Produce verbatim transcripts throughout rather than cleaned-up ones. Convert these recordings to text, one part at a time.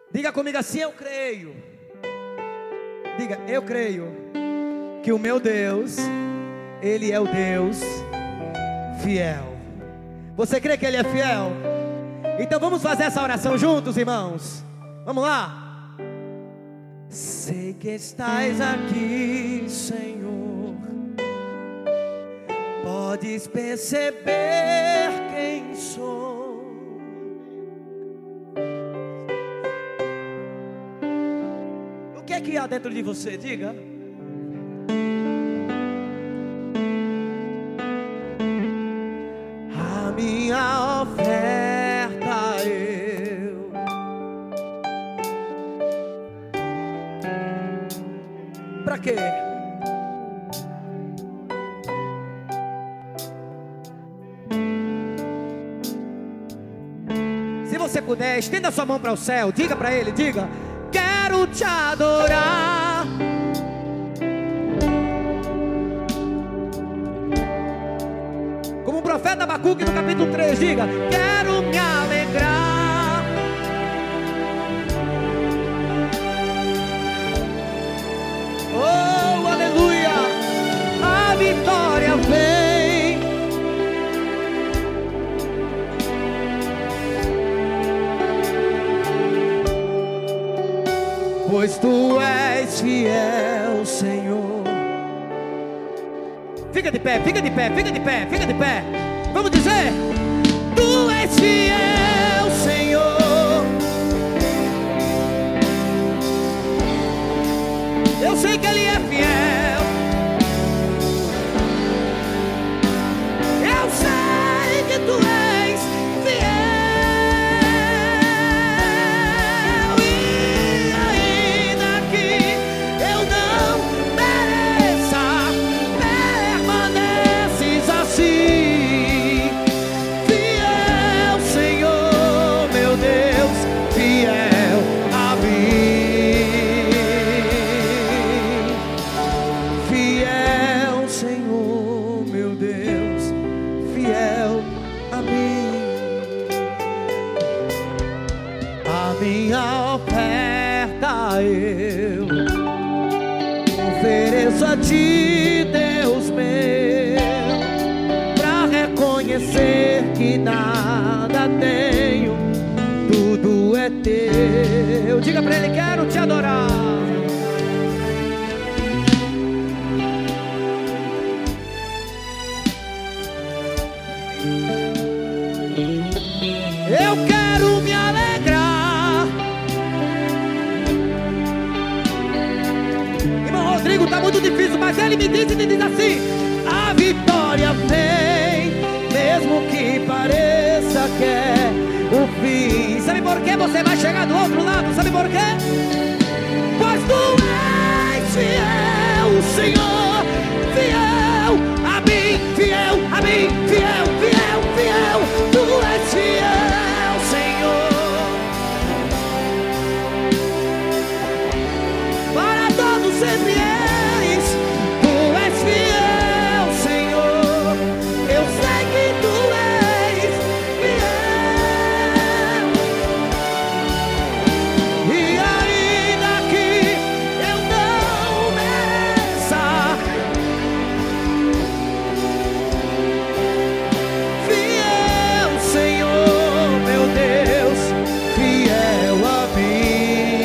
Diga comigo assim: eu creio. Diga: eu creio que o meu Deus, Ele é o Deus fiel. Você crê que Ele é fiel? Então vamos fazer essa oração juntos, irmãos. Vamos lá. Sei que estás aqui, Senhor. Podes perceber quem sou. O que é que há dentro de você? Diga. A minha oferta eu pra quê? Se você puder, estenda sua mão para o céu. Diga para Ele, diga: quero te adorar. Como o profeta Abacuque no capítulo três, diga: quero me alegrar. Oh, aleluia. A vitória vem. Pois tu és fiel, Senhor. Fica de pé, fica de pé, fica de pé, fica de pé. Vamos dizer: tu és fiel, Senhor. Eu sei que Ele é fiel. Eu sei que tu és fiel. E ainda que eu não mereça, permaneces assim. Fiel, Senhor, meu Deus, fiel a mim. Fiel, Senhor, meu Deus, fiel a mim. A minha oferta eu ofereço a Ti, Deus meu, pra reconhecer que nada tenho, tudo é Teu. Diga pra Ele: quero te adorar. Eu quero me alegrar. Irmão Rodrigo, tá muito difícil, mas ele me diz e me diz assim: a vitória vem, mesmo que pareça que é o fim. Sabe por que você vai chegar do outro lado? Sabe por quê? Pois tu és fiel, Senhor, fiel a mim, fiel a mim, fiel, fiel, fiel. Tu és fiel, Senhor, para todos sempre és. Tu és fiel, Senhor. Eu sei que Tu és fiel. E ainda que eu não mereça, fiel, Senhor, meu Deus, fiel a mim.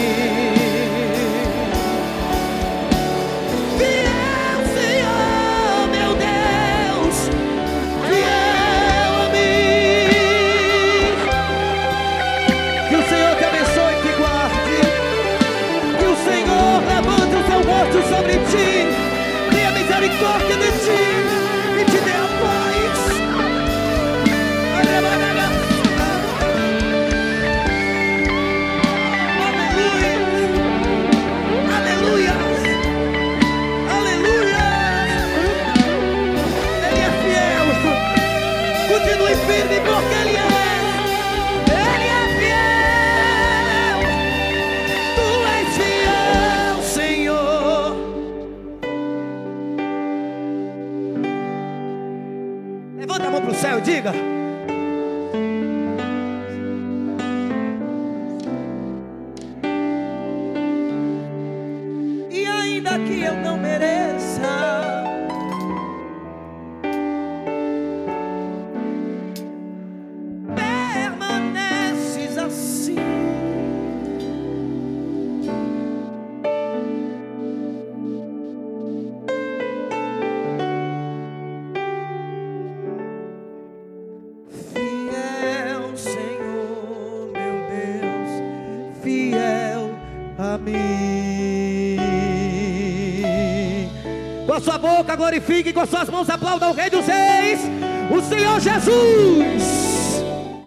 Fiel, Senhor, meu Deus, fiel a mim. Que o Senhor te abençoe e te guarde. Que o Senhor levante o seu rosto sobre ti, tenha misericórdia de ti e te dê a paz. Aleluia, aleluia, aleluia. Ele é fiel. Continue firme porque Ele é. Ele é fiel. Tu és fiel, Senhor. Levanta a mão pro céu e diga: ainda que eu não mereça. Permaneces assim. Fiel, Senhor, meu Deus, fiel a mim. Com a sua boca glorifique, com as suas mãos aplauda o Rei dos Reis, o Senhor Jesus.